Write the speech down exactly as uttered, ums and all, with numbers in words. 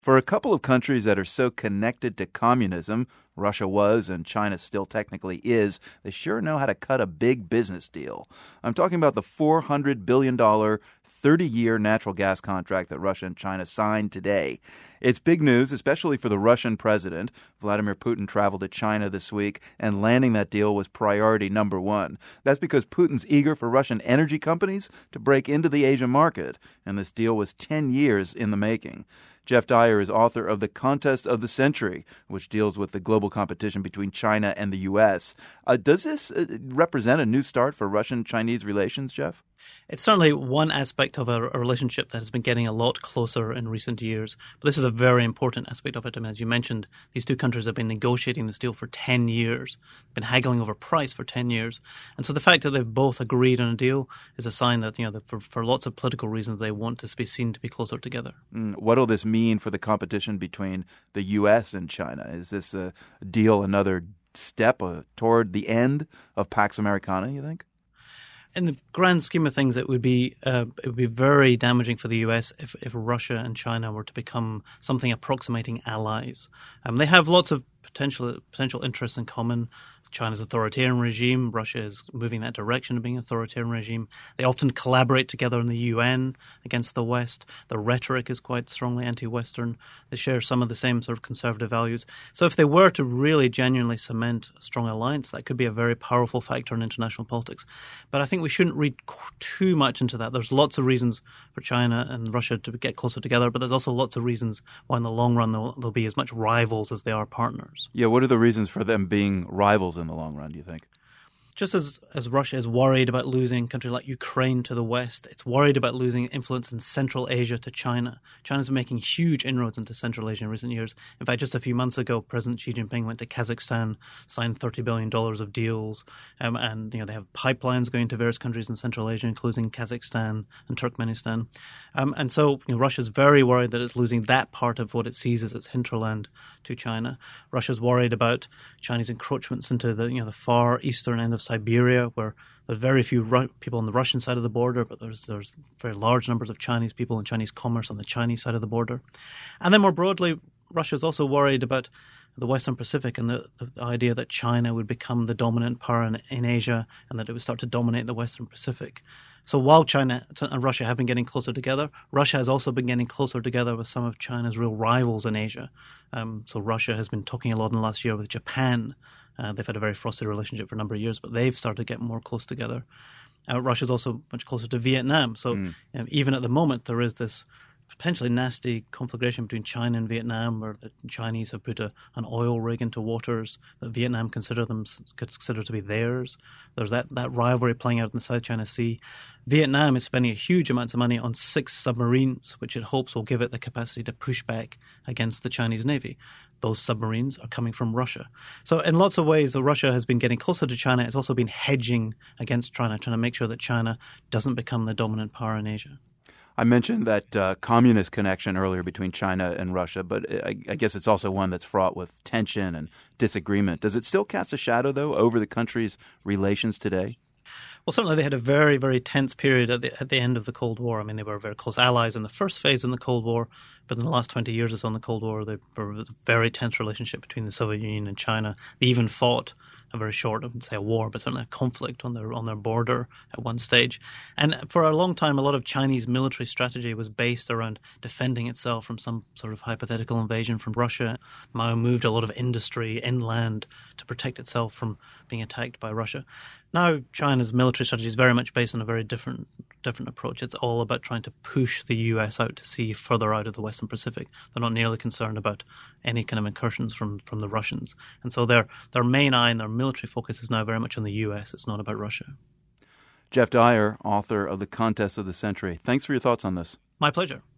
For a couple of countries that are so connected to communism, Russia was and China still technically is, they sure know how to cut a big business deal. I'm talking about the four hundred billion dollars thirty-year natural gas contract that Russia and China signed today. It's big news, especially for the Russian president. Vladimir Putin traveled to China this week, and landing that deal was priority number one. That's because Putin's eager for Russian energy companies to break into the Asian market, and this deal was ten years in the making. Jeff Dyer is author of The Contest of the Century, which deals with the global competition between China and the U S. Uh, does this uh, represent a new start for Russian-Chinese relations, Jeff? It's certainly one aspect of a, a relationship that has been getting a lot closer in recent years. But this is a very important aspect of it. I mean, as you mentioned, these two countries have been negotiating this deal for ten years, been haggling over price for ten years. And so the fact that they've both agreed on a deal is a sign that, you know, that for, for lots of political reasons, they want to be seen to be closer together. Mm, what will this mean for the competition between the U S and China? Is this a deal another step uh, toward the end of Pax Americana, you think? In the grand scheme of things, it would be uh, it would be very damaging for the U S if, if Russia and China were to become something approximating allies. Um, they have lots of potential potential interests in common. China's authoritarian regime, Russia is moving that direction of being an authoritarian regime. They often collaborate together in the U N against the West. The rhetoric is quite strongly anti-Western. They share some of the same sort of conservative values. So if they were to really genuinely cement a strong alliance, that could be a very powerful factor in international politics. But I think we shouldn't read too much into that. There's lots of reasons for China and Russia to get closer together, but there's also lots of reasons why in the long run they'll, they'll be as much rivals as they are partners. Yeah, what are the reasons for them being rivals in the long run, do you think? Just as, as Russia is worried about losing a country like Ukraine to the West, it's worried about losing influence in Central Asia to China. China's been making huge inroads into Central Asia in recent years. In fact, just a few months ago, President Xi Jinping went to Kazakhstan, signed thirty billion dollars of deals, um, and you know they have pipelines going to various countries in Central Asia, including Kazakhstan and Turkmenistan. Um, and so you know, Russia's very worried that it's losing that part of what it sees as its hinterland to China. Russia's worried about Chinese encroachments into the you know the far eastern end of Siberia, where there's very few Ru- people on the Russian side of the border, but there's there's very large numbers of Chinese people and Chinese commerce on the Chinese side of the border. And then more broadly, Russia's also worried about the Western Pacific and the, the idea that China would become the dominant power in, in Asia and that it would start to dominate the Western Pacific. So while China and Russia have been getting closer together, Russia has also been getting closer together with some of China's real rivals in Asia. Um, so Russia has been talking a lot in the last year with Japan. Uh, they've had a very frosted relationship for a number of years, but they've started to get more close together. Uh, Russia's also much closer to Vietnam. So mm. um, even at the moment, there is this potentially nasty conflagration between China and Vietnam, where the Chinese have put a, an oil rig into waters that Vietnam consider them consider to be theirs. There's that, that rivalry playing out in the South China Sea. Vietnam is spending a huge amounts of money on six submarines, which it hopes will give it the capacity to push back against the Chinese Navy. Those submarines are coming from Russia. So in lots of ways, Russia has been getting closer to China. It's also been hedging against China, trying to make sure that China doesn't become the dominant power in Asia. I mentioned that uh, communist connection earlier between China and Russia, but I, I guess it's also one that's fraught with tension and disagreement. Does it still cast a shadow, though, over the country's relations today? Well, certainly they had a very, very tense period at the, at the end of the Cold War. I mean, they were very close allies in the first phase in the Cold War, but in the last twenty years or so in the Cold War, there was a very tense relationship between the Soviet Union and China. They even fought a very short, I wouldn't say a war, but certainly a conflict on their on their border at one stage. And for a long time, a lot of Chinese military strategy was based around defending itself from some sort of hypothetical invasion from Russia. Mao moved a lot of industry inland to protect itself from being attacked by Russia. Now, China's military strategy is very much based on a very different different approach. It's all about trying to push the U S out to sea further out of the Western Pacific. They're not nearly concerned about any kind of incursions from, from the Russians. And so their their main eye and their military focus is now very much on the U S. It's not about Russia. Jeff Dyer, author of The Contest of the Century. Thanks for your thoughts on this. My pleasure.